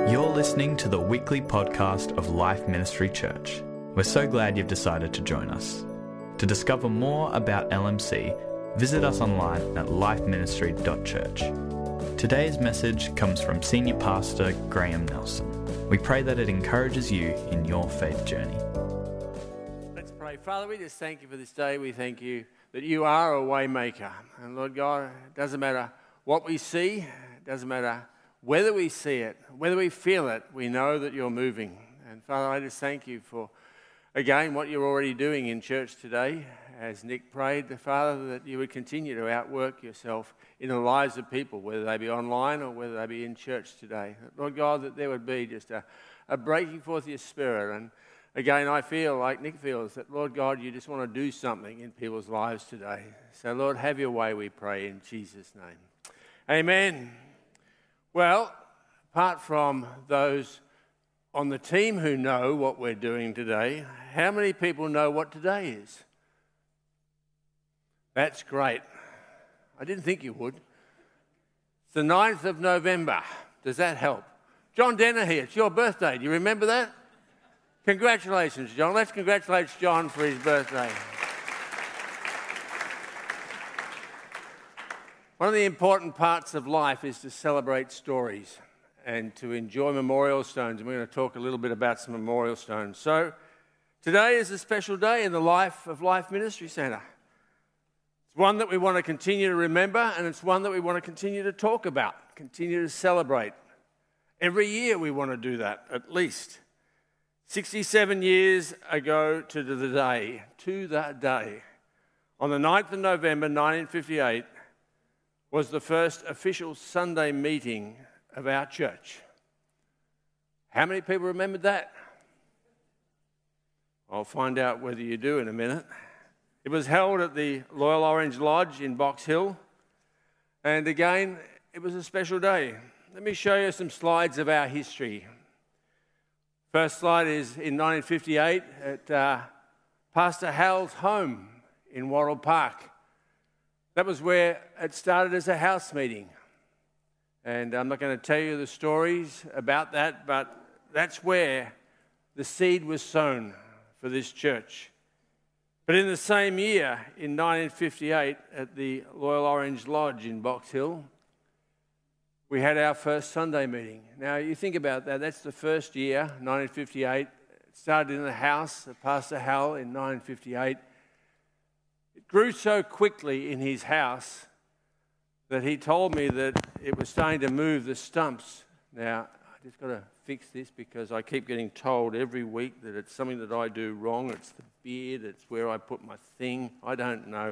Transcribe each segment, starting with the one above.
You're listening to the weekly podcast of Life Ministry Church. We're so glad you've decided to join us. To discover more about LMC, visit us online at lifeministry.church. Today's message comes from Senior Pastor Graham Nelson. We pray that it encourages you in your faith journey. Let's pray. Father, we just thank you for this day. We thank you that you are a way maker. And Lord God, it doesn't matter what we see, it doesn't matter whether we see it, whether we feel it, we know that you're moving. And Father, I just thank you for, again, what you're already doing in church today. As Nick prayed, Father, that you would continue to outwork yourself in the lives of people, whether they be online or whether they be in church today. Lord God, that there would be just a breaking forth of your spirit. And again, I feel like Nick feels that, Lord God, you just want to do something in people's lives today. So, Lord, have your way, we pray, in Jesus' name. Amen. Well, apart from those on the team who know what we're doing today, how many people know what today is? That's great. I didn't think you would. It's the 9th of November. Does that help? John Dennehy, it's your birthday. Do you remember that? Congratulations, John. Let's congratulate John for his birthday. One of the important parts of life is to celebrate stories and to enjoy memorial stones. And we're going to talk a little bit about some memorial stones. So today is a special day in the life of Life Ministry Centre. It's one that we want to continue to remember, and it's one that we want to continue to talk about, continue to celebrate. Every year we want to do that, at least. 67 years ago to the day, on the 9th of November 1958, was the first official Sunday meeting of our church. How many people remembered that? I'll find out whether you do in a minute. It was held at the Loyal Orange Lodge in Box Hill. And again, it was a special day. Let me show you some slides of our history. First slide is in 1958 at Pastor Hal's home in Worrell Park. That was where it started as a house meeting. And I'm not going to tell you the stories about that, but that's where the seed was sown for this church. But in the same year, in 1958, at the Loyal Orange Lodge in Box Hill, we had our first Sunday meeting. Now, you think about that. That's the first year, 1958. It started in the house of Pastor Hal in 1958. It grew so quickly in his house that he told me that it was starting to move the stumps. Now, I just got to fix this because I keep getting told every week that it's something that I do wrong. It's the beard, it's where I put my thing. I don't know.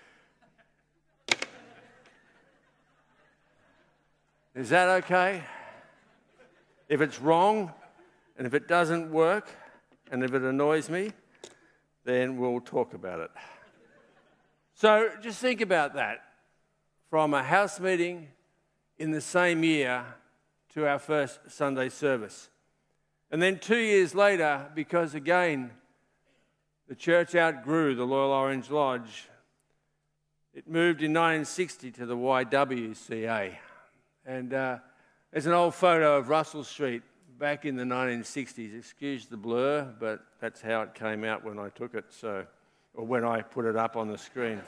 Is that okay? If it's wrong, and if it doesn't work, and if it annoys me, then we'll talk about it. So just think about that. From a house meeting in the same year to our first Sunday service. And then 2 years later, because again, the church outgrew the Loyal Orange Lodge, it moved in 1960 to the YWCA. And there's an old photo of Russell Street back in the 1960s. Excuse the blur, but that's how it came out when I took it, or when I put it up on the screen.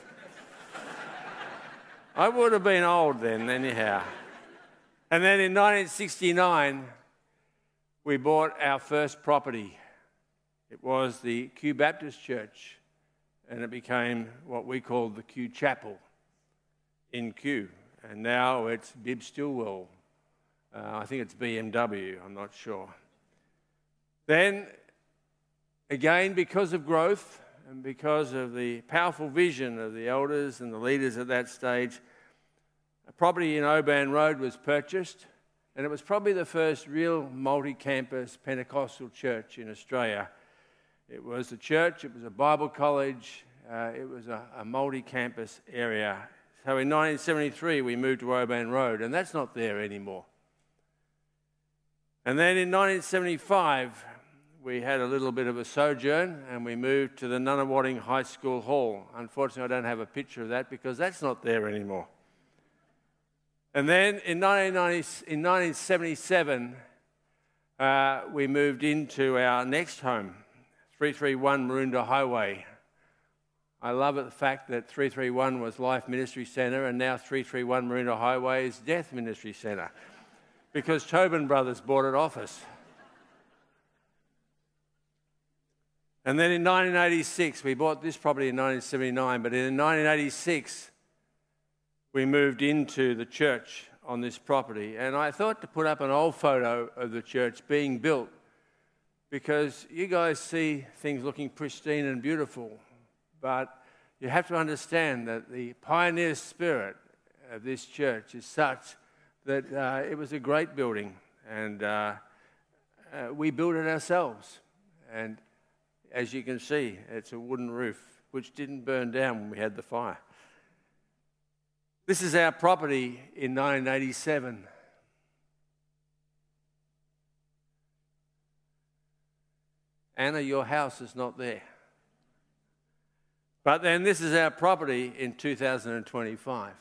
I would have been old then, anyhow. And then in 1969, we bought our first property. It was the Kew Baptist Church, and it became what we called the Kew Chapel in Kew. And now it's Bib Stillwell. I think it's BMW, I'm not sure. Then, again, because of growth and because of the powerful vision of the elders and the leaders at that stage, a property in Oban Road was purchased, and it was probably the first real multi-campus Pentecostal church in Australia. It was a church, it was a Bible college, it was a multi-campus area. So in 1973, we moved to Oban Road, and that's not there anymore. And then in 1975, we had a little bit of a sojourn, and we moved to the Nunawading High School Hall. Unfortunately, I don't have a picture of that because that's not there anymore. And then in 1977, we moved into our next home, 331 Maroondah Highway. I love the fact that 331 was Life Ministry Centre and now 331 Maroondah Highway is Death Ministry Centre because Tobin Brothers bought it off us. And then in 1986, we bought this property in 1979, but in 1986, we moved into the church on this property. And I thought to put up an old photo of the church being built because you guys see things looking pristine and beautiful, but you have to understand that the pioneer spirit of this church is such that it was a great building, and we built it ourselves. And as you can see, it's a wooden roof, which didn't burn down when we had the fire. This is our property in 1987. Anna, your house is not there. But then this is our property in 2025.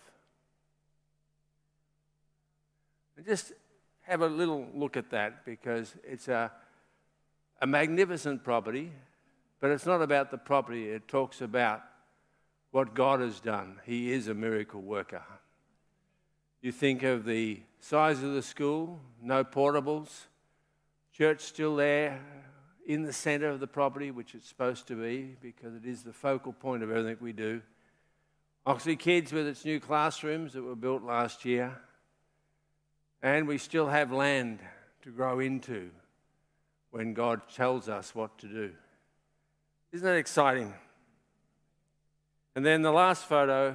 And just have a little look at that because it's a magnificent property, but it's not about the property. It talks about what God has done. He is a miracle worker. You think of the size of the school, no portables, church still there in the centre of the property, which it's supposed to be because it is the focal point of everything we do. Oxley Kids with its new classrooms that were built last year. And we still have land to grow into when God tells us what to do. Isn't that exciting? And then the last photo,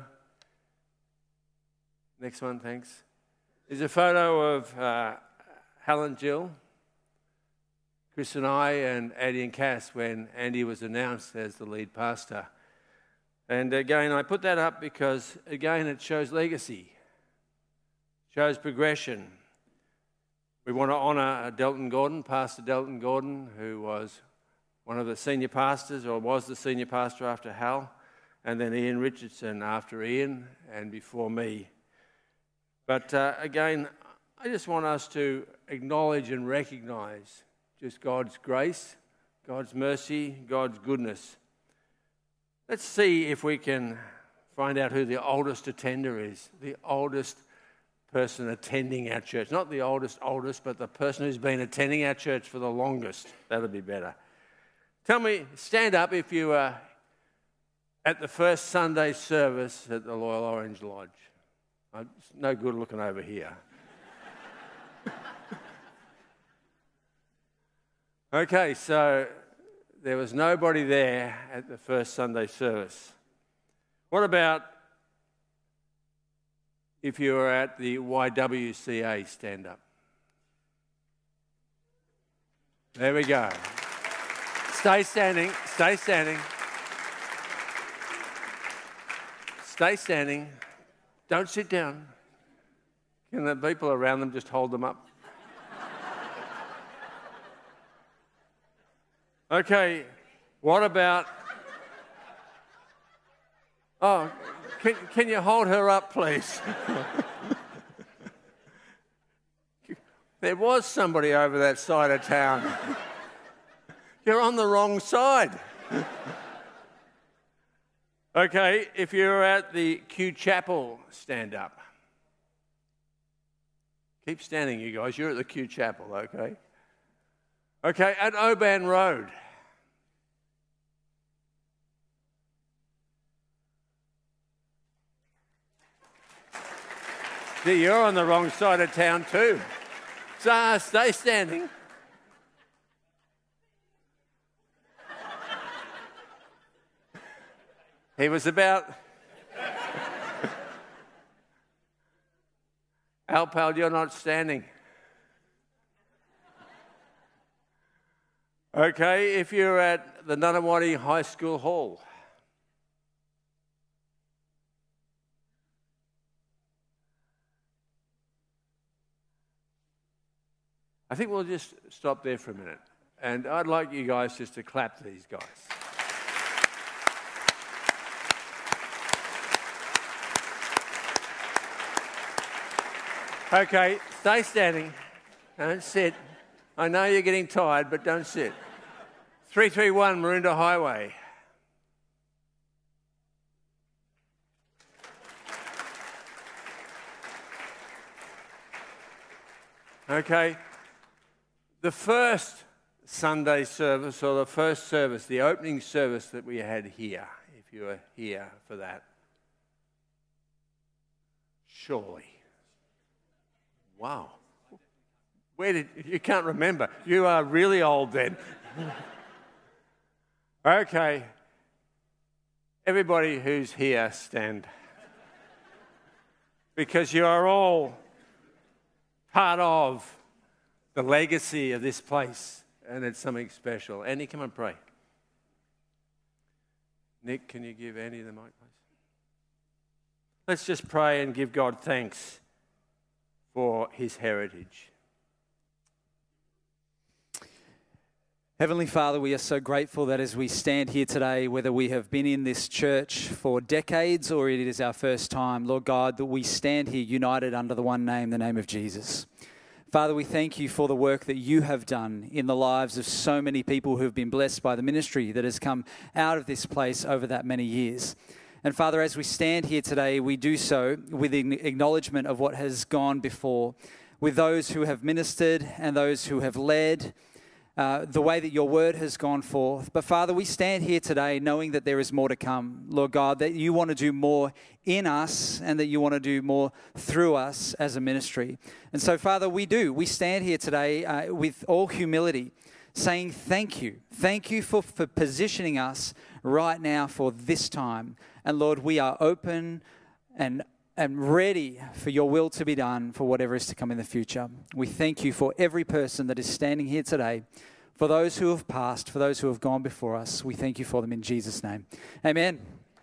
next one, thanks, is a photo of Helen Jill, Chris and I, and Andy and Cass when Andy was announced as the lead pastor. And again, I put that up because, again, it shows legacy, shows progression. We want to honour Delton Gordon, Pastor Delton Gordon, who was one of the senior pastors, or was the senior pastor after Hal, and then Ian Richardson after Ian, and before me. But again, I just want us to acknowledge and recognise just God's grace, God's mercy, God's goodness. Let's see if we can find out who the oldest attender is, the oldest person attending our church. Not the oldest, but the person who's been attending our church for the longest. That'll be better. Tell me, stand up if you were at the first Sunday service at the Loyal Orange Lodge. It's no good looking over here. Okay, so there was nobody there at the first Sunday service. What about if you were at the YWCA stand-up? There we go. Stay standing, stay standing. Stay standing. Don't sit down. Can the people around them just hold them up? Okay, what about... Oh, can you hold her up, please? There was somebody over that side of town. You're on the wrong side. Okay, if you're at the Kew Chapel stand-up. Keep standing, you guys. You're at the Kew Chapel, okay? Okay, at Oban Road. See, you're on the wrong side of town too. So stay standing. He was about... Alpal, you're not standing. Okay, if you're at the Nunawading High School Hall. I think we'll just stop there for a minute. And I'd like you guys just to clap these guys. Okay, stay standing. Don't sit. I know you're getting tired, but don't sit. 331 Maroondah Highway. Okay. The first Sunday service, or the first service, the opening service that we had here, if you were here for that. Surely. Wow. You can't remember. You are really old then. Okay. Everybody who's here, stand. Because you are all part of the legacy of this place, and it's something special. Annie, come and pray. Nick, can you give Annie the mic, please? Let's just pray and give God thanks for his heritage. Heavenly Father, we are so grateful that as we stand here today, whether we have been in this church for decades or it is our first time, Lord God, that we stand here united under the one name, the name of Jesus. Father, we thank you for the work that you have done in the lives of so many people who have been blessed by the ministry that has come out of this place over that many years. And Father, as we stand here today, we do so with acknowledgement of what has gone before, with those who have ministered and those who have led, the way that your word has gone forth. But Father, we stand here today knowing that there is more to come, Lord God, that you want to do more in us and that you want to do more through us as a ministry. And so, Father, we stand here today with all humility, saying thank you. Thank you for positioning us right now for this time. And Lord, we are open and ready for your will to be done for whatever is to come in the future. We thank you for every person that is standing here today, for those who have passed, for those who have gone before us. We thank you for them in Jesus' name. Amen.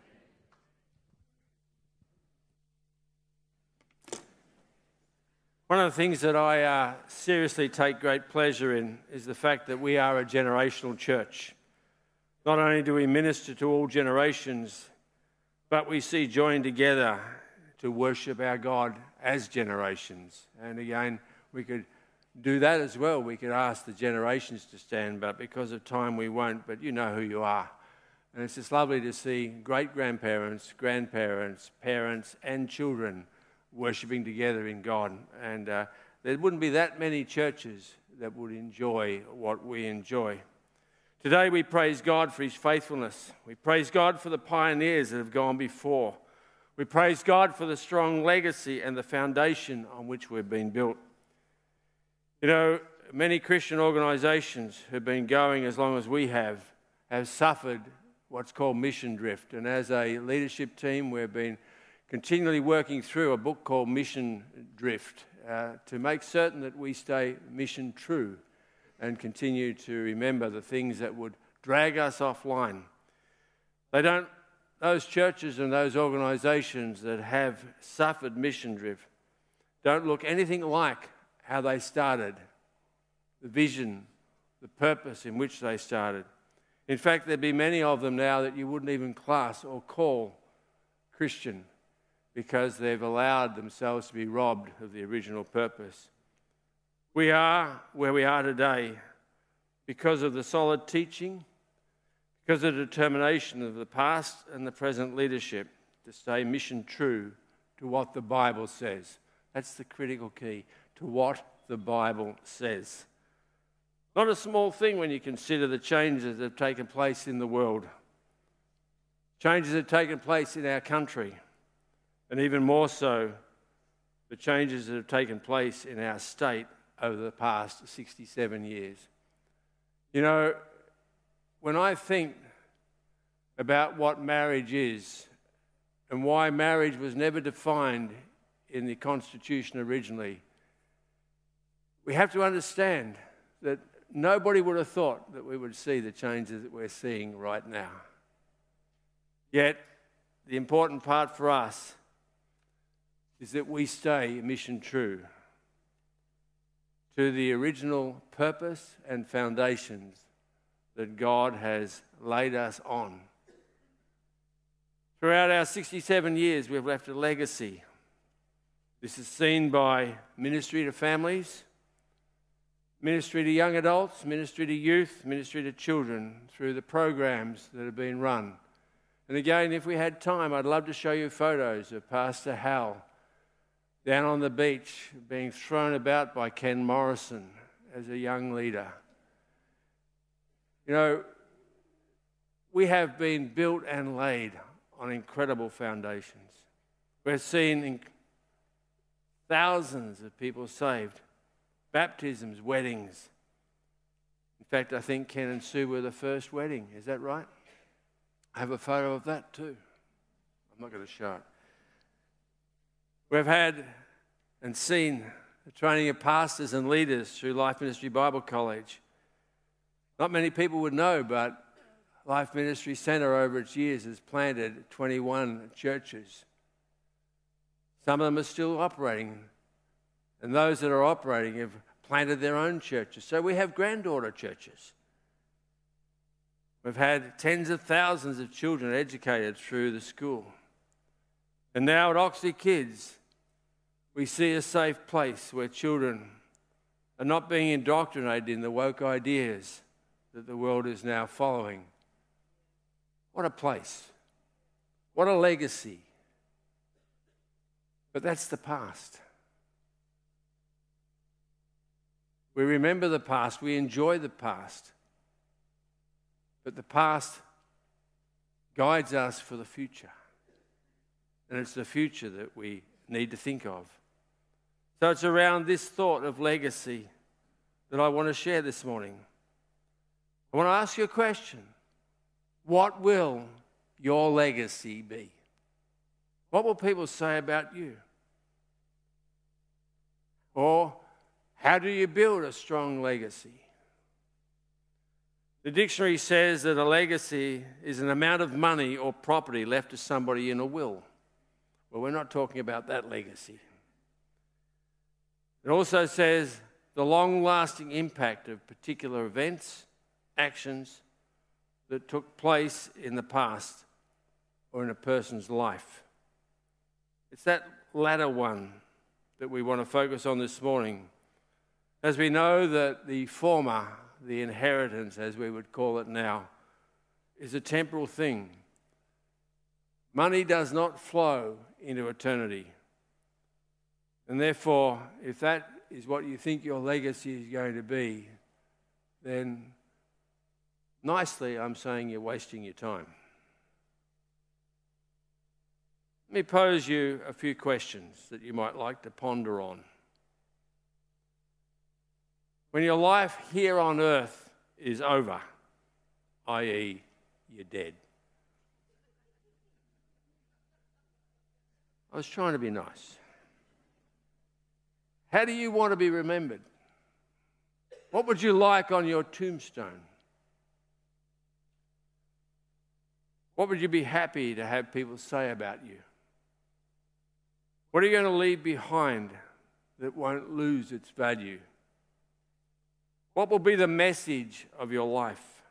One of the things that I seriously take great pleasure in is the fact that we are a generational church. Not only do we minister to all generations, but we see joined together to worship our God as generations. And again, we could do that as well. We could ask the generations to stand, but because of time we won't, but you know who you are. And it's just lovely to see great-grandparents, grandparents, parents and children worshipping together in God. And there wouldn't be that many churches that would enjoy what we enjoy. Today we praise God for his faithfulness. We praise God for the pioneers that have gone before. We praise God for the strong legacy and the foundation on which we've been built. You know, many Christian organisations who've been going as long as we have suffered what's called mission drift. And as a leadership team, we've been continually working through a book called Mission Drift to make certain that we stay mission true and continue to remember the things that would drag us offline. Those churches and those organisations that have suffered mission drift don't look anything like how they started, the vision, the purpose in which they started. In fact, there'd be many of them now that you wouldn't even class or call Christian because they've allowed themselves to be robbed of the original purpose. We are where we are today because of the solid teaching, because of the determination of the past and the present leadership to stay mission true to what the Bible says. That's the critical key, to what the Bible says. Not a small thing when you consider the changes that have taken place in the world. Changes that have taken place in our country, and even more so, the changes that have taken place in our state over the past 67 years. You know, when I think about what marriage is and why marriage was never defined in the Constitution originally, we have to understand that nobody would have thought that we would see the changes that we're seeing right now. Yet, the important part for us is that we stay mission true to the original purpose and foundations that God has laid us on. Throughout our 67 years, we've left a legacy. This is seen by ministry to families, ministry to young adults, ministry to youth, ministry to children through the programs that have been run. And again, if we had time, I'd love to show you photos of Pastor Hal down on the beach being thrown about by Ken Morrison as a young leader. You know, we have been built and laid on incredible foundations. We've seen thousands of people saved, baptisms, weddings. In fact, I think Ken and Sue were the first wedding. Is that right? I have a photo of that too. I'm not going to show it. We've had and seen the training of pastors and leaders through Life Ministry Bible College. Not many people would know, but Life Ministry Centre over its years has planted 21 churches. Some of them are still operating, and those that are operating have planted their own churches. So we have granddaughter churches. We've had tens of thousands of children educated through the school. And now at Oxley Kids, we see a safe place where children are not being indoctrinated in the woke ideas that the world is now following. What a place. What a legacy. But that's the past. We remember the past. We enjoy the past. But the past guides us for the future. And it's the future that we need to think of. So it's around this thought of legacy that I want to share this morning. I want to ask you a question. What will your legacy be? What will people say about you? Or how do you build a strong legacy? The dictionary says that a legacy is an amount of money or property left to somebody in a will. Well, we're not talking about that legacy. It also says the long-lasting impact of particular events, actions that took place in the past or in a person's life. It's that latter one that we want to focus on this morning, as we know that the former, the inheritance as we would call it now, is a temporal thing. Money does not flow into eternity. And therefore, if that is what you think your legacy is going to be, then nicely I'm saying you're wasting your time. Let me pose you a few questions that you might like to ponder on. When your life here on earth is over, i.e., you're dead. I was trying to be nice. How do you want to be remembered? What would you like on your tombstone? What would you be happy to have people say about you? What are you going to leave behind that won't lose its value? What will be the message of your life?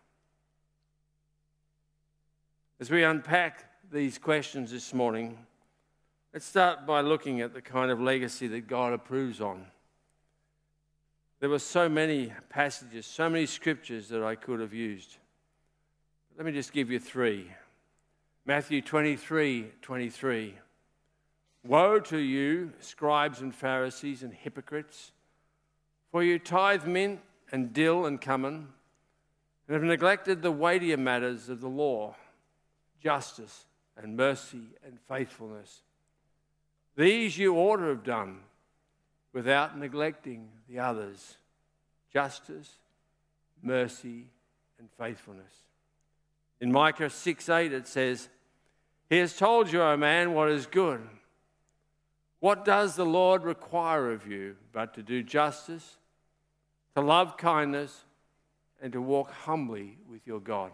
As we unpack these questions this morning, let's start by looking at the kind of legacy that God approves on. There were so many passages, so many scriptures that I could have used. Let me just give you three. Matthew 23:23. Woe to you, scribes and Pharisees and hypocrites, for you tithe mint and dill and cumin, and have neglected the weightier matters of the law, justice and mercy and faithfulness. These you ought to have done without neglecting the others, justice, mercy and faithfulness. In Micah 6:8 it says, He has told you, O man, what is good. What does the Lord require of you but to do justice, to love kindness, and to walk humbly with your God?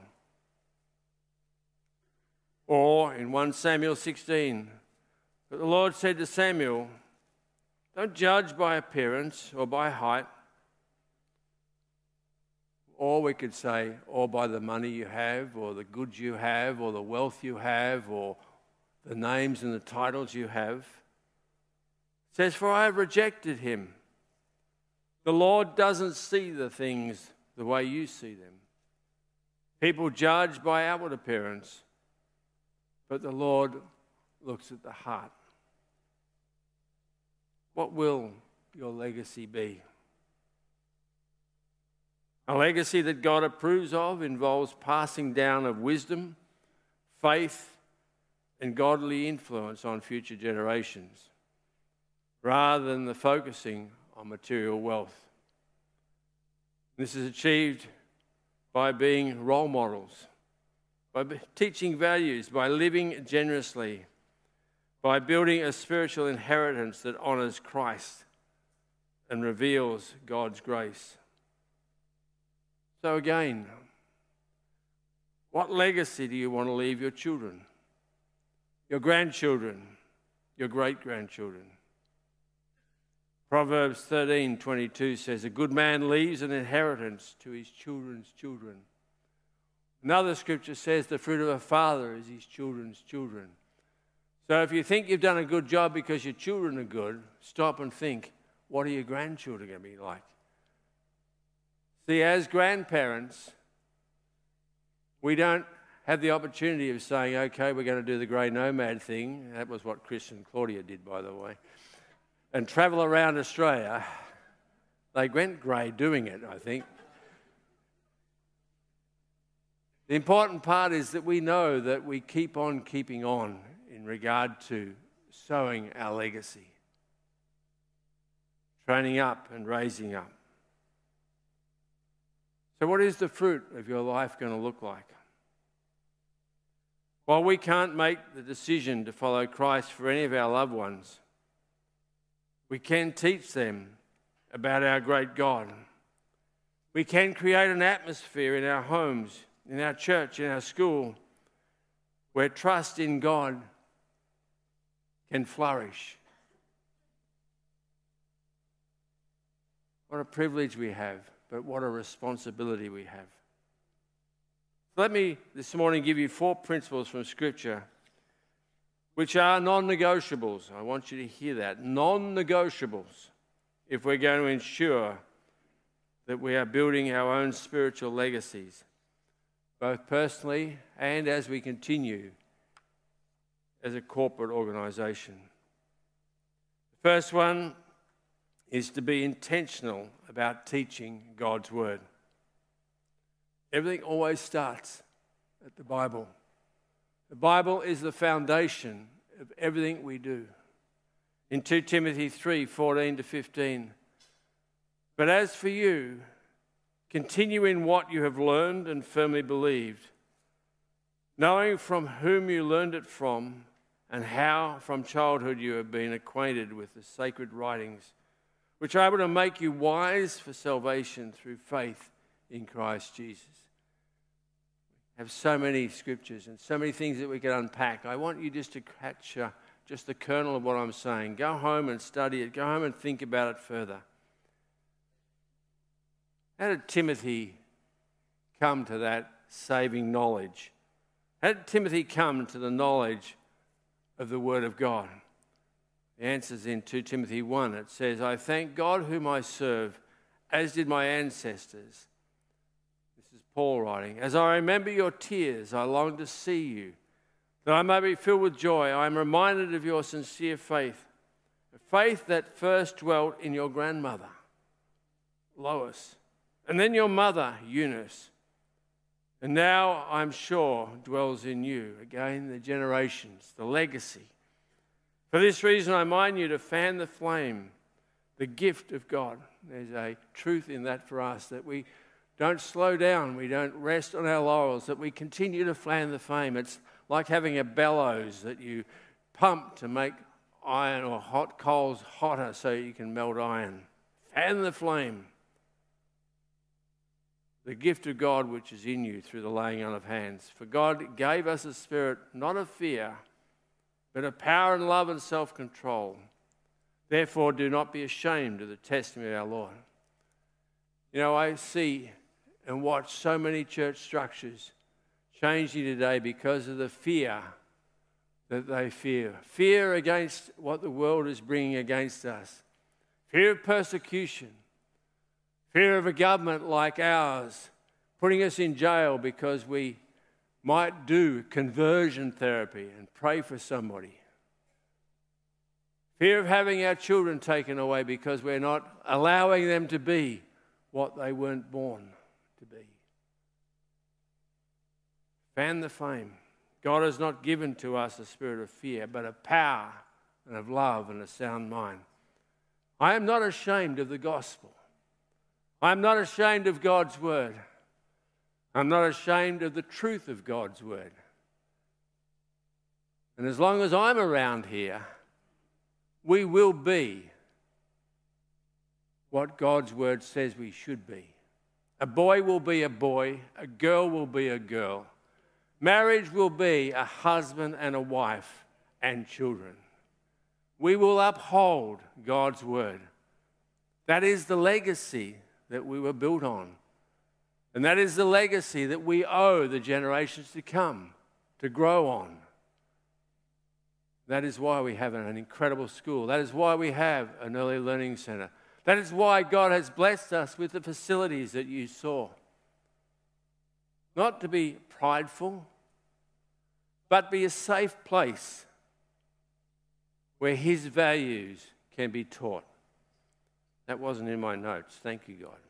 Or in 1 Samuel 16, but the Lord said to Samuel, don't judge by appearance or by height, or we could say, or by the money you have, or the goods you have, or the wealth you have, or the names and the titles you have. It says, for I have rejected him. The Lord doesn't see the things the way you see them. People judge by outward appearance, but the Lord looks at the heart. What will your legacy be? A legacy that God approves of involves passing down of wisdom, faith, and godly influence on future generations, rather than the focusing on material wealth. This is achieved by being role models, by teaching values, by living generously, by building a spiritual inheritance that honours Christ and reveals God's grace. So again, what legacy do you want to leave your children, your grandchildren, your great-grandchildren? Proverbs 13:22 says, "A good man leaves an inheritance to his children's children." Another scripture says, "The fruit of a father is his children's children." So if you think you've done a good job because your children are good, stop and think, what are your grandchildren going to be like? See, as grandparents, we don't have the opportunity of saying, okay, we're going to do the grey nomad thing. That was what Chris and Claudia did, by the way. And travel around Australia. They went grey doing it, I think. The important part is that we know that we keep on keeping on in regard to sowing our legacy, training up and raising up. So what is the fruit of your life going to look like? While we can't make the decision to follow Christ for any of our loved ones, we can teach them about our great God. We can create an atmosphere in our homes, in our church, in our school, where trust in God can flourish. What a privilege we have, but what a responsibility we have. Let me this morning give you 4 principles from Scripture which are non-negotiables. I want you to hear that. Non-negotiables if we're going to ensure that we are building our own spiritual legacies, both personally and as we continue as a corporate organisation. The first one is to be intentional about teaching God's Word. Everything always starts at the Bible. The Bible is the foundation of everything we do. In 2 Timothy 3:14-15, "But as for you, continue in what you have learned and firmly believed, knowing from whom you learned it from, and how from childhood you have been acquainted with the sacred writings, which are able to make you wise for salvation through faith in Christ Jesus." We have so many scriptures and so many things that we can unpack. I want you just to catch just the kernel of what I'm saying. Go home and study it. Go home and think about it further. How did Timothy come to that saving knowledge? How did Timothy come to the knowledge of the Word of God? The answer's in 2 Timothy 1. It says, "I thank God whom I serve, as did my ancestors." This is Paul writing. "As I remember your tears, I long to see you, that I may be filled with joy. I am reminded of your sincere faith, a faith that first dwelt in your grandmother, Lois, and then your mother, Eunice, and now I'm sure dwells in you." Again, the generations, the legacy. "For this reason, I remind you to fan the flame, the gift of God." There's a truth in that for us, that we don't slow down, we don't rest on our laurels, that we continue to fan the flame. It's like having a bellows that you pump to make iron or hot coals hotter so you can melt iron. Fan the flame. The gift of God which is in you through the laying on of hands. "For God gave us a spirit not of fear, but of power and love and self-control. Therefore, do not be ashamed of the testimony of our Lord." You know, I see and watch so many church structures changing today because of the fear that they fear. Fear against what the world is bringing against us. Fear of persecution. Fear of a government like ours putting us in jail because we might do conversion therapy and pray for somebody. Fear of having our children taken away because we're not allowing them to be what they weren't born to be. Fan the flame. God has not given to us a spirit of fear, but of power and of love and a sound mind. I am not ashamed of the gospel. I am not ashamed of God's word. I'm not ashamed of the truth of God's word. And as long as I'm around here, we will be what God's word says we should be. A boy will be a boy, a girl will be a girl. Marriage will be a husband and a wife and children. We will uphold God's word. That is the legacy that we were built on. And that is the legacy that we owe the generations to come to grow on. That is why we have an incredible school. That is why we have an early learning centre. That is why God has blessed us with the facilities that you saw. Not to be prideful, but be a safe place where His values can be taught. That wasn't in my notes. Thank you, God.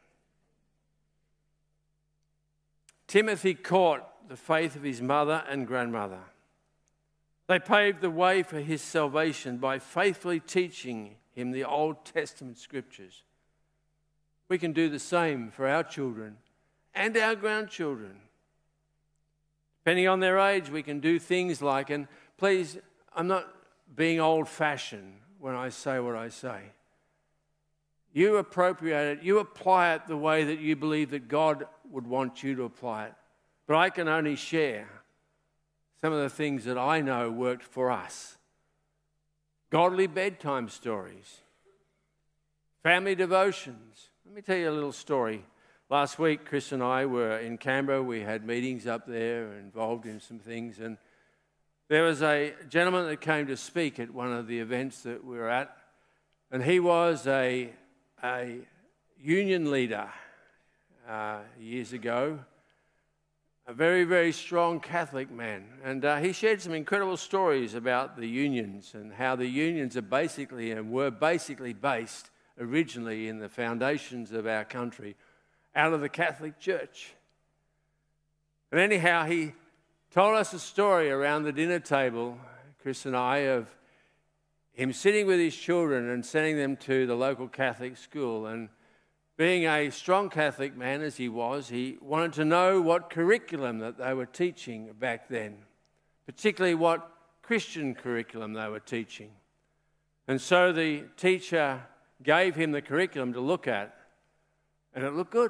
Timothy caught the faith of his mother and grandmother. They paved the way for his salvation by faithfully teaching him the Old Testament scriptures. We can do the same for our children and our grandchildren. Depending on their age, we can do things like, and please, I'm not being old-fashioned when I say what I say. You appropriate it, you apply it the way that you believe that God would want you to apply it. But I can only share some of the things that I know worked for us. Godly bedtime stories, family devotions. Let me tell you a little story. Last week, Chris and I were in Canberra. We had meetings up there, involved in some things. And there was a gentleman that came to speak at one of the events that we were at. And he was a union leader years ago, a very, very strong Catholic man. And he shared some incredible stories about the unions and how the unions are basically and were basically based originally in the foundations of our country out of the Catholic Church. And anyhow, he told us a story around the dinner table, Chris and I, of him sitting with his children and sending them to the local Catholic school. And being a strong Catholic man as he was, he wanted to know what curriculum that they were teaching back then, particularly what Christian curriculum they were teaching. And so the teacher gave him the curriculum to look at, and it looked good.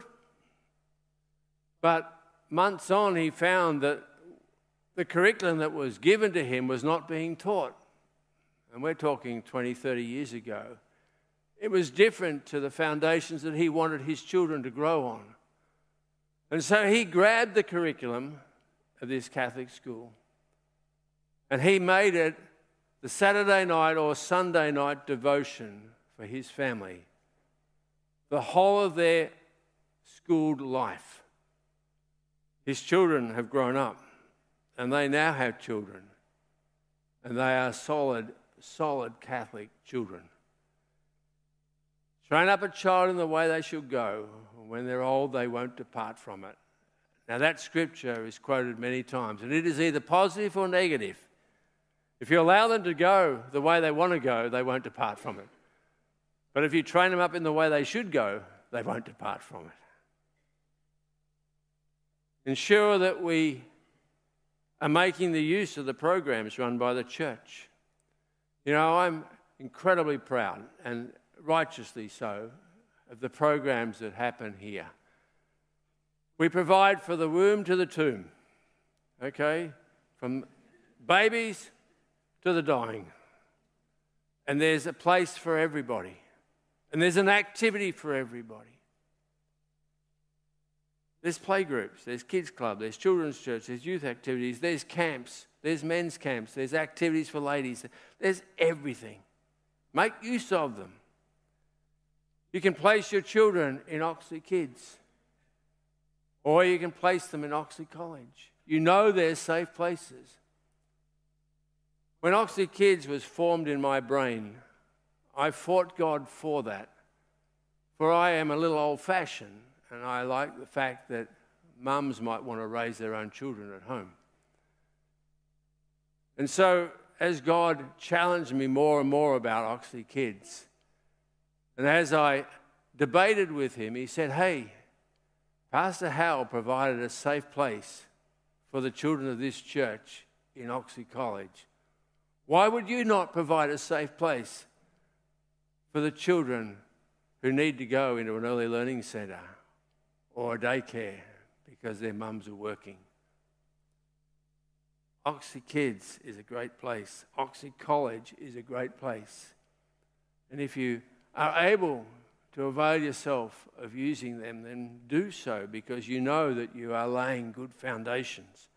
But months on, he found that the curriculum that was given to him was not being taught. And we're talking 20, 30 years ago. It was different to the foundations that he wanted his children to grow on. And so he grabbed the curriculum of this Catholic school and he made it the Saturday night or Sunday night devotion for his family, the whole of their schooled life. His children have grown up and they now have children, and they are solid Catholic children. Train up a child in the way they should go. When they're old, they won't depart from it. Now, that scripture is quoted many times, and it is either positive or negative. If you allow them to go the way they want to go, they won't depart from it. But if you train them up in the way they should go, they won't depart from it. Ensure that we are making the use of the programs run by the church. You know, I'm incredibly proud, and righteously so, of the programs that happen here. We provide for the womb to the tomb, okay? From babies to the dying. And there's a place for everybody. And there's an activity for everybody. There's playgroups, there's kids club, there's children's church, there's youth activities, there's camps, there's men's camps, there's activities for ladies. There's everything. Make use of them. You can place your children in Oxley Kids, or you can place them in Oxley College. You know they're safe places. When Oxley Kids was formed in my brain, I fought God for that. For I am a little old-fashioned, and I like the fact that mums might want to raise their own children at home. And so, as God challenged me more and more about Oxley Kids, and as I debated with him, he said, hey, Pastor Howell provided a safe place for the children of this church in Oxley College. Why would you not provide a safe place for the children who need to go into an early learning centre or a daycare because their mums are working? Oxley Kids is a great place. Oxley College is a great place. And if you are able to avail yourself of using them, then do so, because you know that you are laying good foundations.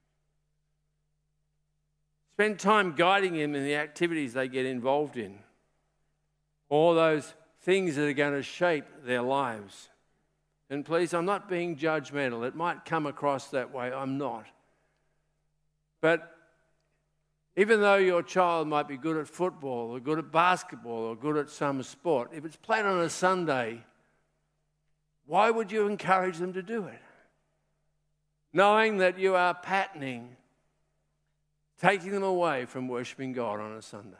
Spend time guiding them in the activities they get involved in, all those things that are going to shape their lives. And please, I'm not being judgmental. It might come across that way. I'm not. But even though your child might be good at football or good at basketball or good at some sport, if it's played on a Sunday, why would you encourage them to do it? Knowing that you are patterning, taking them away from worshipping God on a Sunday.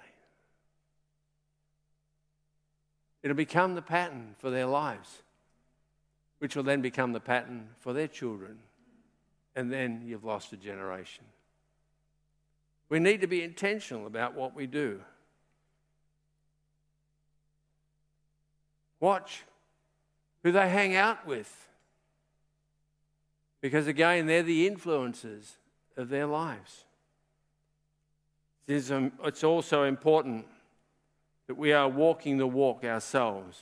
It'll become the pattern for their lives, which will then become the pattern for their children. And then you've lost a generation. We need to be intentional about what we do. Watch who they hang out with, because again, they're the influences of their lives. It's also important that we are walking the walk ourselves.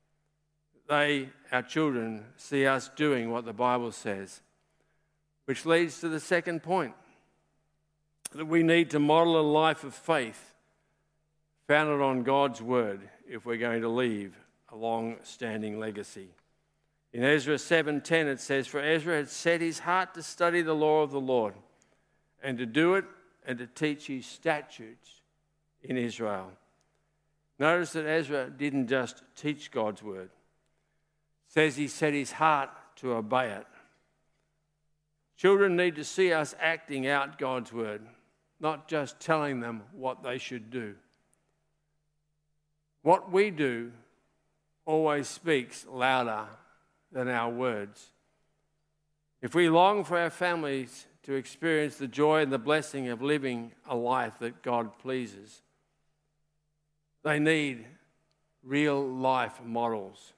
Our children, see us doing what the Bible says, which leads to the second point, that we need to model a life of faith founded on God's word if we're going to leave a long-standing legacy. In Ezra 7:10 it says, "For Ezra had set his heart to study the law of the Lord and to do it and to teach his statutes in Israel." Notice that Ezra didn't just teach God's word. It says he set his heart to obey it. Children need to see us acting out God's word, not just telling them what they should do. What we do always speaks louder than our words. If we long for our families to experience the joy and the blessing of living a life that God pleases, they need real life models.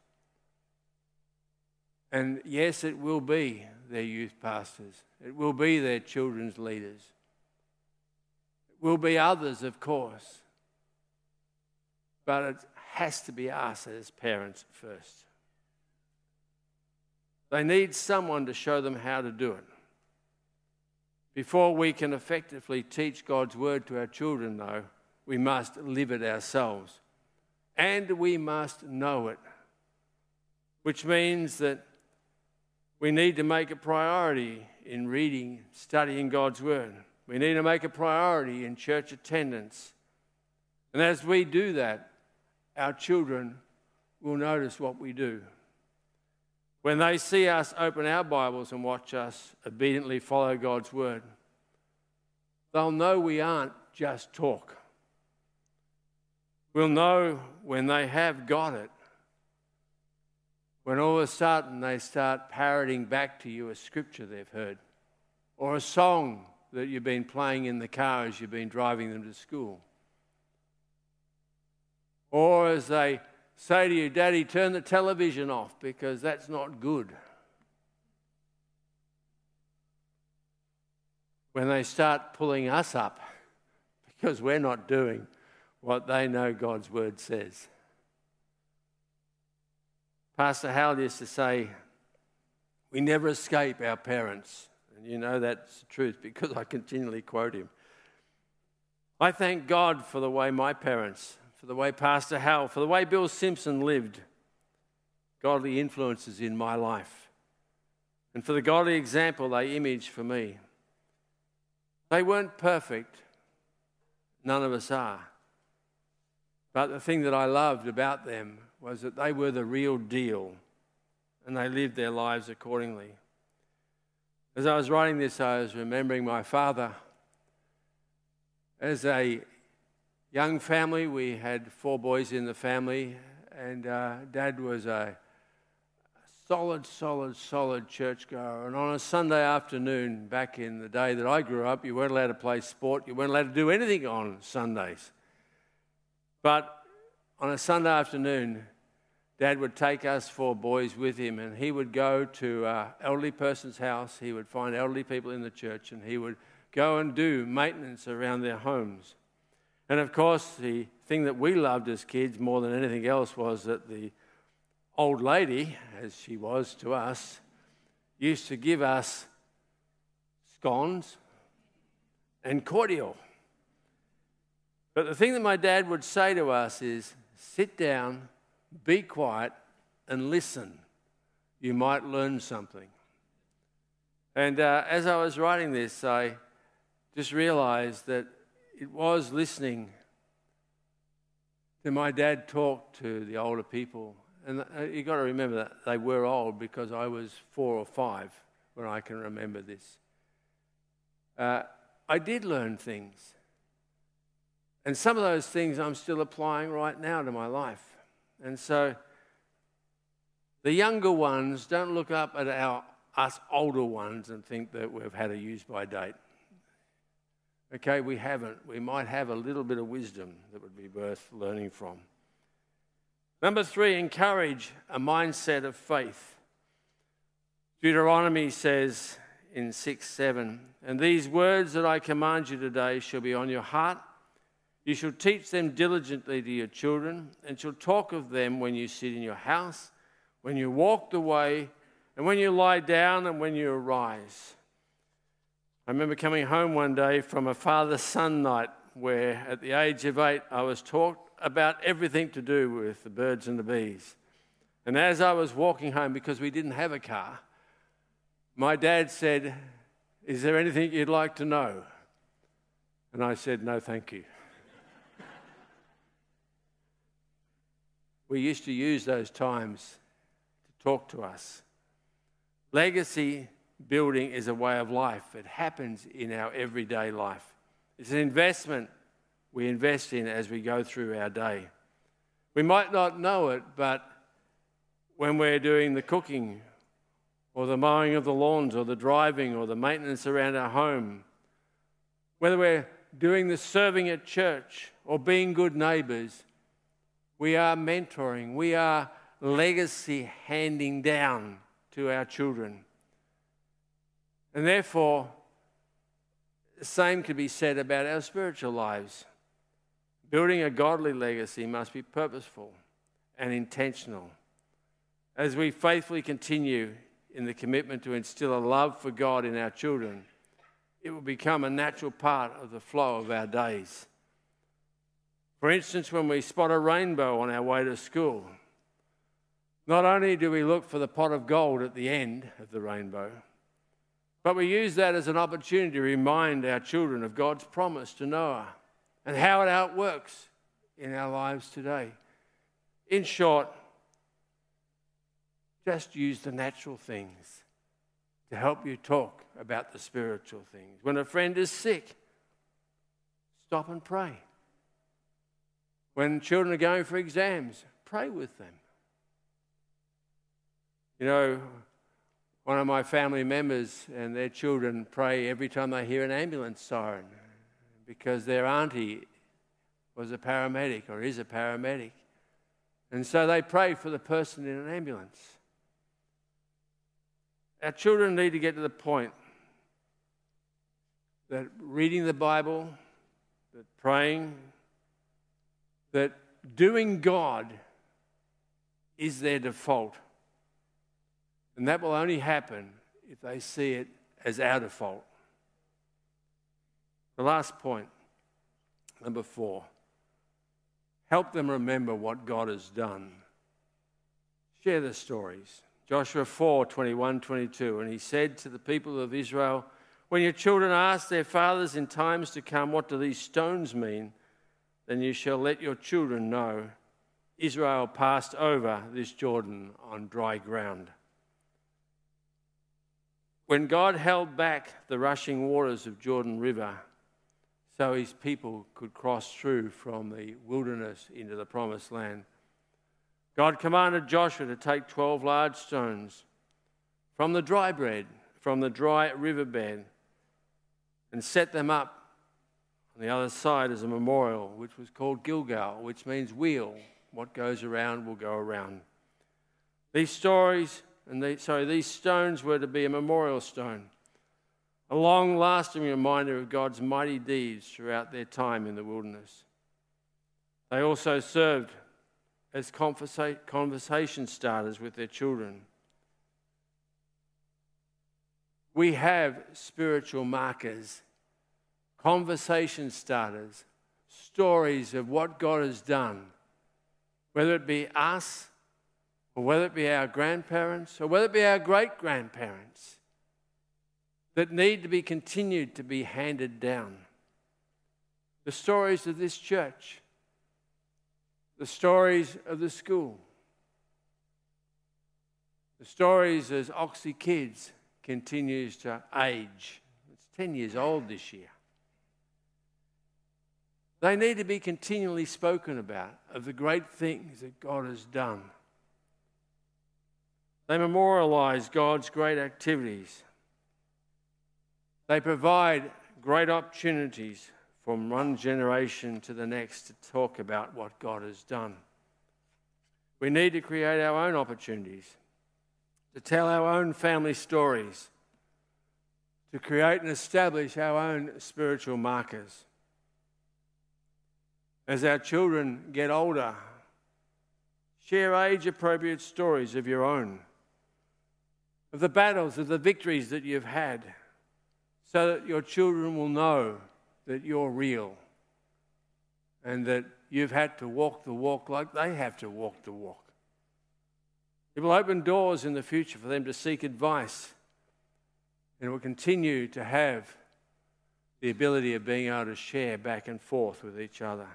And yes, it will be their youth pastors. It will be their children's leaders. It will be others, of course. But it has to be us as parents first. They need someone to show them how to do it. Before we can effectively teach God's word to our children, though, we must live it ourselves. And we must know it. Which means that we need to make a priority in reading, studying God's word. We need to make a priority in church attendance. And as we do that, our children will notice what we do. When they see us open our Bibles and watch us obediently follow God's word, they'll know we aren't just talk. We'll know when they have got it. When all of a sudden they start parroting back to you a scripture they've heard, or a song that you've been playing in the car as you've been driving them to school. Or as they say to you, "Daddy, turn the television off because that's not good." When they start pulling us up because we're not doing what they know God's word says. Pastor Howell used to say, we never escape our parents. And you know that's the truth because I continually quote him. I thank God for the way my parents, for the way Pastor Howell, for the way Bill Simpson lived. godly influences in my life. And for the godly example they imaged for me. They weren't perfect. None of us are. But the thing that I loved about them was that they were the real deal, and they lived their lives accordingly. As I was writing this, I was remembering my father. As a young family, we had 4 boys in the family, and Dad was a solid churchgoer. And on a Sunday afternoon, back in the day that I grew up, you weren't allowed to play sport, you weren't allowed to do anything on Sundays. But on a Sunday afternoon, Dad would take us 4 boys with him, and he would go to an elderly person's house. He would find elderly people in the church, and he would go and do maintenance around their homes. And of course, the thing that we loved as kids more than anything else was that the old lady, as she was to us, used to give us scones and cordial. But the thing that my dad would say to us is, sit down, be quiet, and listen. You might learn something. And as I was writing this, I just realized that it was listening to my dad talk to the older people. And you've got to remember that they were old, because I was 4 or 5 when I can remember this. I did learn things. And some of those things I'm still applying right now to my life. And so the younger ones don't look up at us older ones and think that we've had a use-by date. Okay, we haven't. We might have a little bit of wisdom that would be worth learning from. Number 3, encourage a mindset of faith. Deuteronomy says in 6:7, and these words that I command you today shall be on your heart. You shall teach them diligently to your children, and shall talk of them when you sit in your house, when you walk the way, and when you lie down, and when you arise. I remember coming home one day from a father-son night where at the age of 8 I was taught about everything to do with the birds and the bees. And as I was walking home, because we didn't have a car, my dad said, is there anything you'd like to know? And I said, no, thank you. We used to use those times to talk to us. Legacy building is a way of life. It happens in our everyday life. It's an investment we invest in as we go through our day. We might not know it, but when we're doing the cooking or the mowing of the lawns or the driving or the maintenance around our home, whether we're doing the serving at church or being good neighbours, we are mentoring, we are legacy handing down to our children. And therefore, the same could be said about our spiritual lives. Building a godly legacy must be purposeful and intentional. As we faithfully continue in the commitment to instill a love for God in our children, it will become a natural part of the flow of our days. For instance, when we spot a rainbow on our way to school, not only do we look for the pot of gold at the end of the rainbow, but we use that as an opportunity to remind our children of God's promise to Noah and how it outworks in our lives today. In short, just use the natural things to help you talk about the spiritual things. When a friend is sick, stop and pray. When children are going for exams, pray with them. You know, one of my family members and their children pray every time they hear an ambulance siren because their auntie was a paramedic or is a paramedic. And so they pray for the person in an ambulance. Our children need to get to the point that reading the Bible, that praying, that doing God is their default. And that will only happen if they see it as our default. The last point, number 4, help them remember what God has done. Share the stories. Joshua 4, 21, 22. And he said to the people of Israel, when your children ask their fathers in times to come, what do these stones mean? Then you shall let your children know Israel passed over this Jordan on dry ground. When God held back the rushing waters of Jordan River so his people could cross through from the wilderness into the promised land, God commanded Joshua to take 12 large stones from the dry riverbed and set them up on the other side as a memorial, which was called Gilgal, which means wheel. What goes around will go around. These stones were to be a memorial stone, a long-lasting reminder of God's mighty deeds throughout their time in the wilderness. They also served as conversation starters with their children. We have spiritual markers, conversation starters, stories of what God has done, whether it be us, or whether it be our grandparents, or whether it be our great-grandparents, that need to be continued to be handed down. The stories of this church, the stories of the school, the stories as Oxy Kids continues to age. It's 10 years old this year. They need to be continually spoken about, of the great things that God has done. They memorialize God's great activities. They provide great opportunities from one generation to the next to talk about what God has done. We need to create our own opportunities, to tell our own family stories, to create and establish our own spiritual markers. As our children get older, share age-appropriate stories of your own, of the battles, of the victories that you've had, so that your children will know that you're real and that you've had to walk the walk like they have to walk the walk. It will open doors in the future for them to seek advice, and it will continue to have the ability of being able to share back and forth with each other.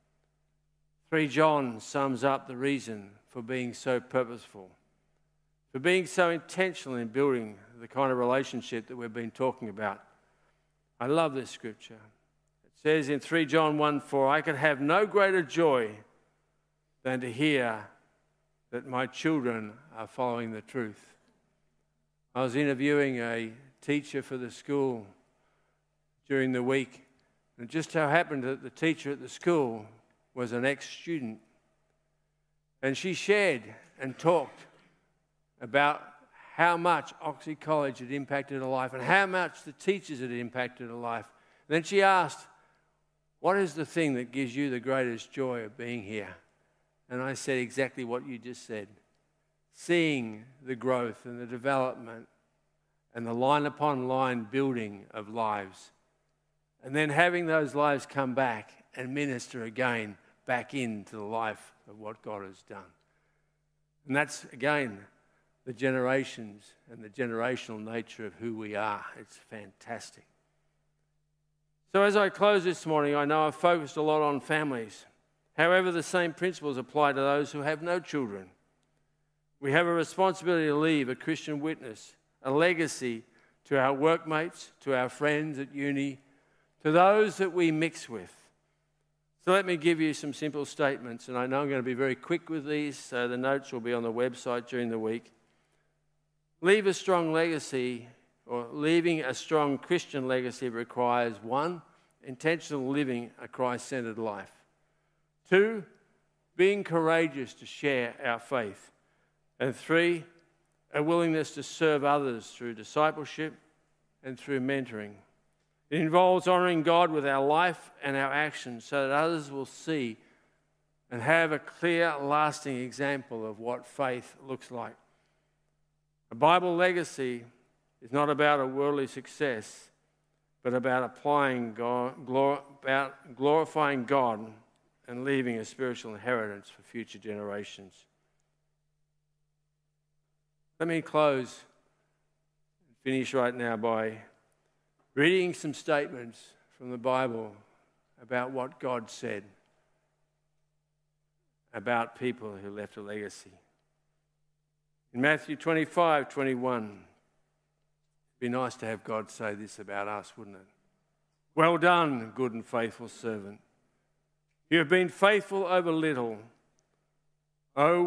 3 John sums up the reason for being so purposeful, for being so intentional in building the kind of relationship that we've been talking about. I love this scripture. It says in 3 John 1:4, I could have no greater joy than to hear that my children are following the truth. I was interviewing a teacher for the school during the week, and it just so happened that the teacher at the school was an ex-student. And she shared and talked about how much Oxy College had impacted her life and how much the teachers had impacted her life. And then she asked, what is the thing that gives you the greatest joy of being here? And I said exactly what you just said. Seeing the growth and the development and the line upon line building of lives. And then having those lives come back and minister again back into the life of what God has done. And that's, again, the generations and the generational nature of who we are. It's fantastic. So as I close this morning, I know I've focused a lot on families. However, the same principles apply to those who have no children. We have a responsibility to leave a Christian witness, a legacy to our workmates, to our friends at uni, to those that we mix with. So let me give you some simple statements, and I know I'm going to be very quick with these, so the notes will be on the website during the week. Leave a strong legacy, or leaving a strong Christian legacy requires 1, intentional living a Christ-centered life. 2, being courageous to share our faith. And 3, a willingness to serve others through discipleship and through mentoring. It involves honouring God with our life and our actions so that others will see and have a clear, lasting example of what faith looks like. A Bible legacy is not about a worldly success, but about applying God, about glorifying God and leaving a spiritual inheritance for future generations. Let me close and finish right now by reading some statements from the Bible about what God said about people who left a legacy. In Matthew 25:21, it'd be nice to have God say this about us, wouldn't it? Well done, good and faithful servant. You have been faithful over little. I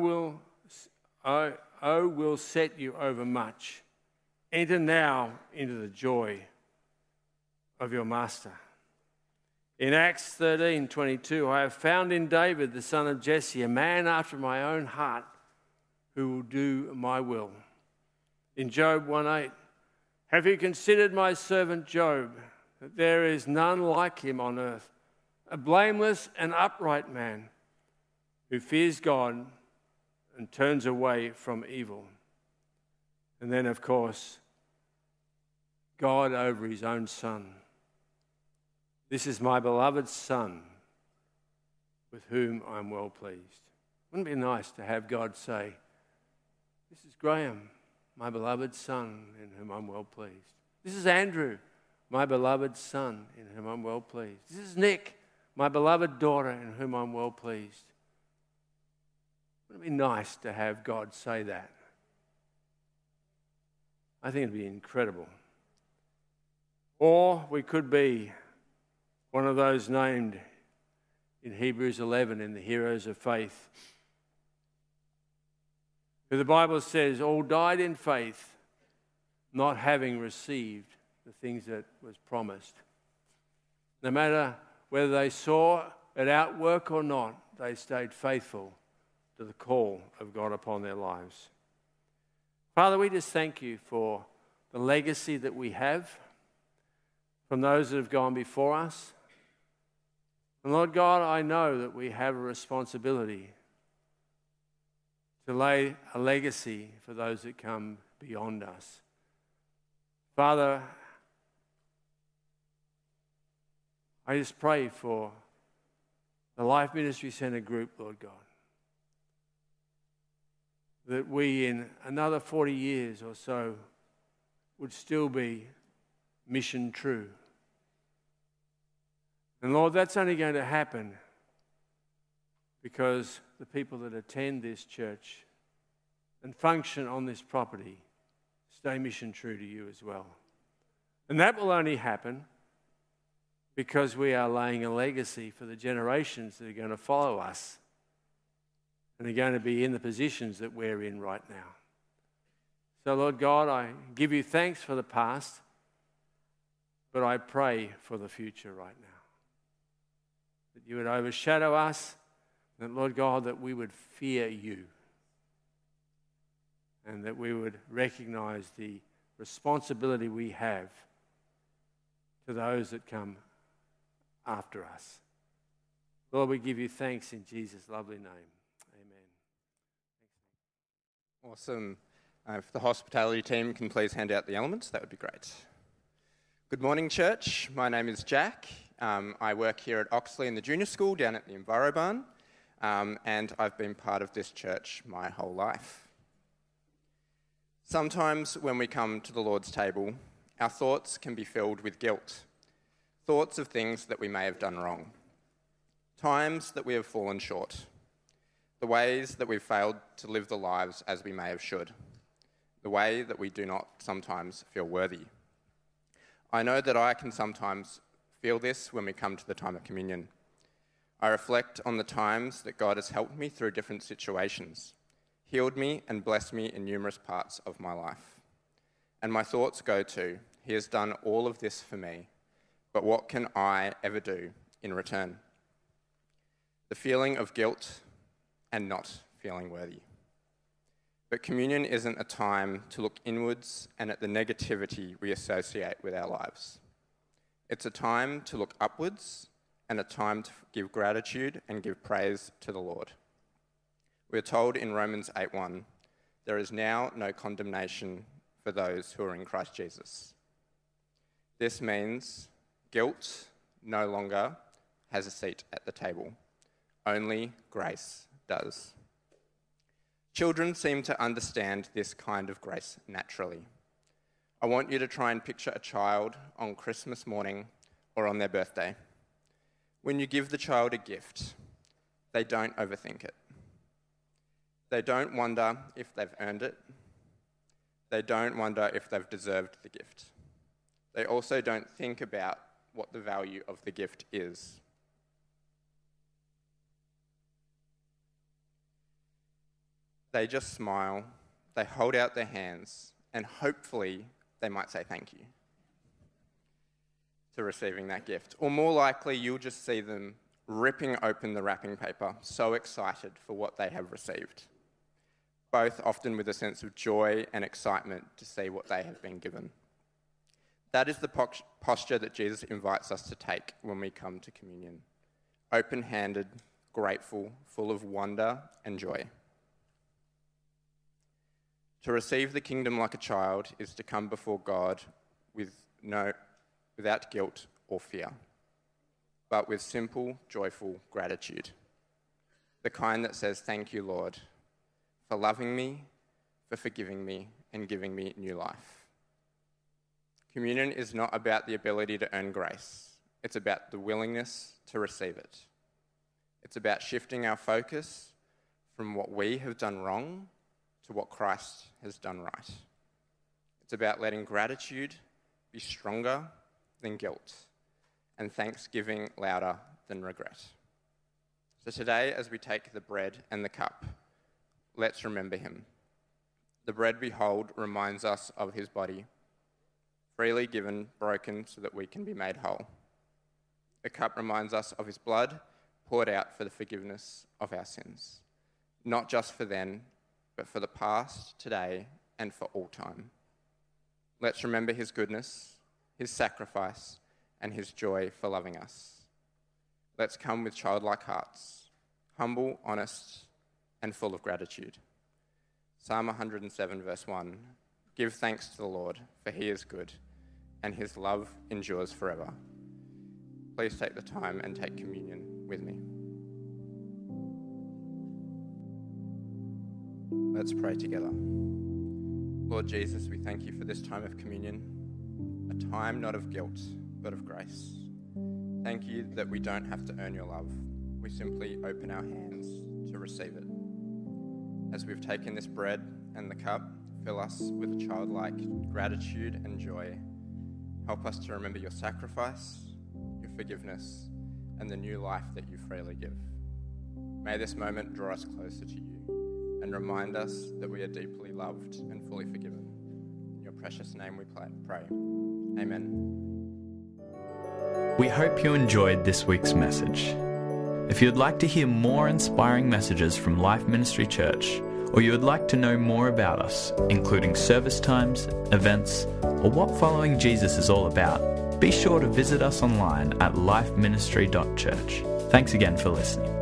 will set you over much. Enter now into the joy of your master. In Acts 13:22, I have found in David, the son of Jesse, a man after my own heart who will do my will. In Job 1:8, have you considered my servant Job, that there is none like him on earth, a blameless and upright man who fears God and turns away from evil. And then, of course, God over his own son. This is my beloved son with whom I'm well pleased. Wouldn't it be nice to have God say, this is Graham, my beloved son in whom I'm well pleased. This is Andrew, my beloved son in whom I'm well pleased. This is Nick, my beloved daughter in whom I'm well pleased. Wouldn't it be nice to have God say that? I think it'd be incredible. Or we could be one of those named in Hebrews 11 in the heroes of faith, who the Bible says all died in faith, not having received the things that was promised. No matter whether they saw it outwork or not, they stayed faithful to the call of God upon their lives. Father, we just thank you for the legacy that we have from those that have gone before us. And Lord God, I know that we have a responsibility to lay a legacy for those that come beyond us. Father, I just pray for the Life Ministry Centre group, Lord God, that we in another 40 years or so would still be mission true. And Lord, that's only going to happen because the people that attend this church and function on this property stay mission true to you as well. And that will only happen because we are laying a legacy for the generations that are going to follow us and are going to be in the positions that we're in right now. So, Lord God, I give you thanks for the past, but I pray for the future right now. That you would overshadow us, and Lord God, that we would fear you, and that we would recognize the responsibility we have to those that come after us. Lord, we give you thanks in Jesus' lovely name. Amen. Awesome. If the hospitality team can please hand out the elements, that would be great. Good morning, church. My name is Jack. I work here at Oxley in the junior school down at the Enviro Barn, and I've been part of this church my whole life. Sometimes when we come to the Lord's table, our thoughts can be filled with guilt, thoughts of things that we may have done wrong, times that we have fallen short, the ways that we've failed to live the lives as we may have should, the way that we do not sometimes feel worthy. I know that I can sometimes feel this when we come to the time of communion. I reflect on the times that God has helped me through different situations, healed me and blessed me in numerous parts of my life. And my thoughts go to, He has done all of this for me, but what can I ever do in return? The feeling of guilt and not feeling worthy. But communion isn't a time to look inwards and at the negativity we associate with our lives. It's a time to look upwards and a time to give gratitude and give praise to the Lord. We're told in Romans 8:1, there is now no condemnation for those who are in Christ Jesus. This means guilt no longer has a seat at the table. Only grace does. Children seem to understand this kind of grace naturally. I want you to try and picture a child on Christmas morning or on their birthday. When you give the child a gift, they don't overthink it. They don't wonder if they've earned it. They don't wonder if they've deserved the gift. They also don't think about what the value of the gift is. They just smile, they hold out their hands, and hopefully they might say thank you to receiving that gift. Or more likely, you'll just see them ripping open the wrapping paper, so excited for what they have received. Both often with a sense of joy and excitement to see what they have been given. That is the posture that Jesus invites us to take when we come to communion. Open-handed, grateful, full of wonder and joy. To receive the kingdom like a child is to come before God without guilt or fear, but with simple, joyful gratitude. The kind that says, "Thank you, Lord, for loving me, for forgiving me, and giving me new life." Communion is not about the ability to earn grace. It's about the willingness to receive it. It's about shifting our focus from what we have done wrong to what Christ has done right. It's about letting gratitude be stronger than guilt and thanksgiving louder than regret. So today, as we take the bread and the cup, let's remember him. The bread we hold reminds us of his body, freely given, broken so that we can be made whole. The cup reminds us of his blood poured out for the forgiveness of our sins, not just for then, but for the past, today, and for all time. Let's remember his goodness, his sacrifice, and his joy for loving us. Let's come with childlike hearts, humble, honest, and full of gratitude. Psalm 107, verse 1, "Give thanks to the Lord, for he is good, and his love endures forever." Please take the time and take communion with me. Let's pray together. Lord Jesus, we thank you for this time of communion, a time not of guilt, but of grace. Thank you that we don't have to earn your love. We simply open our hands to receive it. As we've taken this bread and the cup, fill us with a childlike gratitude and joy. Help us to remember your sacrifice, your forgiveness, and the new life that you freely give. May this moment draw us closer to you and remind us that we are deeply loved and fully forgiven. In your precious name we pray. Amen. We hope you enjoyed this week's message. If you'd like to hear more inspiring messages from Life Ministry Church, or you would like to know more about us, including service times, events, or what following Jesus is all about, be sure to visit us online at lifeministry.church. Thanks again for listening.